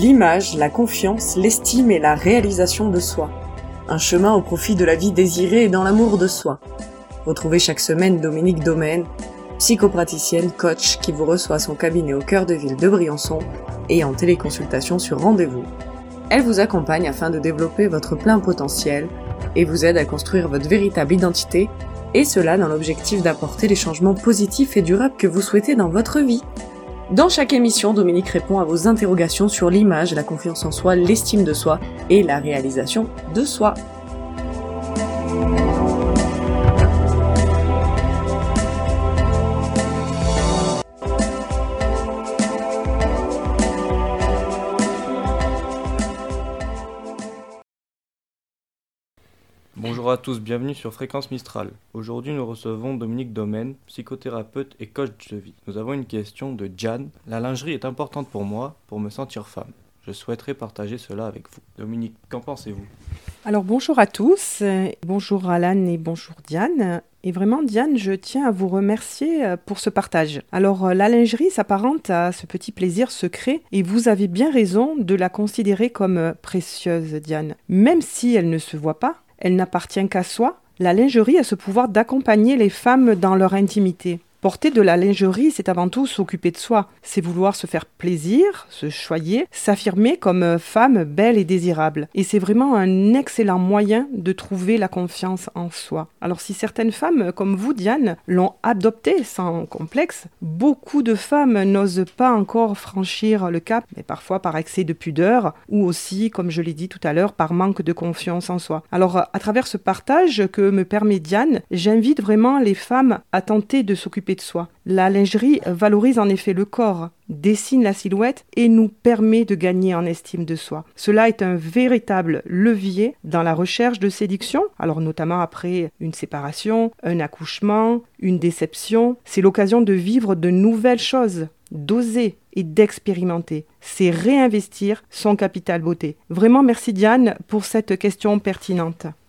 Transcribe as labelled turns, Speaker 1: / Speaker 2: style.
Speaker 1: L'image, la confiance, l'estime et la réalisation de soi. Un chemin au profit de la vie désirée et dans l'amour de soi. Retrouvez chaque semaine Dominique Domaine, psychopraticienne, coach qui vous reçoit à son cabinet au cœur de ville de Briançon et en téléconsultation sur rendez-vous. Elle vous accompagne afin de développer votre plein potentiel et vous aide à construire votre véritable identité, et cela dans l'objectif d'apporter les changements positifs et durables que vous souhaitez dans votre vie. Dans chaque émission, Dominique répond à vos interrogations sur l'image, la confiance en soi, l'estime de soi et la réalisation de soi.
Speaker 2: Bonjour à tous, bienvenue sur Fréquence Mistral. Aujourd'hui, nous recevons Dominique Domaine, psychothérapeute et coach de vie. Nous avons une question de Diane. La lingerie est importante pour moi, pour me sentir femme. Je souhaiterais partager cela avec vous. Dominique, qu'en pensez-vous ?
Speaker 3: Alors bonjour à tous, bonjour Alan et bonjour Diane. Et vraiment Diane, je tiens à vous remercier pour ce partage. Alors la lingerie s'apparente à ce petit plaisir secret et vous avez bien raison de la considérer comme précieuse Diane. Même si elle ne se voit pas, elle n'appartient qu'à soi. La lingerie a ce pouvoir d'accompagner les femmes dans leur intimité. Porter de la lingerie, c'est avant tout s'occuper de soi. C'est vouloir se faire plaisir, se choyer, s'affirmer comme femme belle et désirable. Et c'est vraiment un excellent moyen de trouver la confiance en soi. Alors si certaines femmes, comme vous Diane, l'ont adopté sans complexe, beaucoup de femmes n'osent pas encore franchir le cap, mais parfois par excès de pudeur, ou aussi, comme je l'ai dit tout à l'heure, par manque de confiance en soi. Alors à travers ce partage que me permet Diane, j'invite vraiment les femmes à tenter de s'occuper de soi. La lingerie valorise en effet le corps, dessine la silhouette et nous permet de gagner en estime de soi. Cela est un véritable levier dans la recherche de séduction, alors notamment après une séparation, un accouchement, une déception. C'est l'occasion de vivre de nouvelles choses, d'oser et d'expérimenter. C'est réinvestir son capital beauté. Vraiment merci Diane pour cette question pertinente.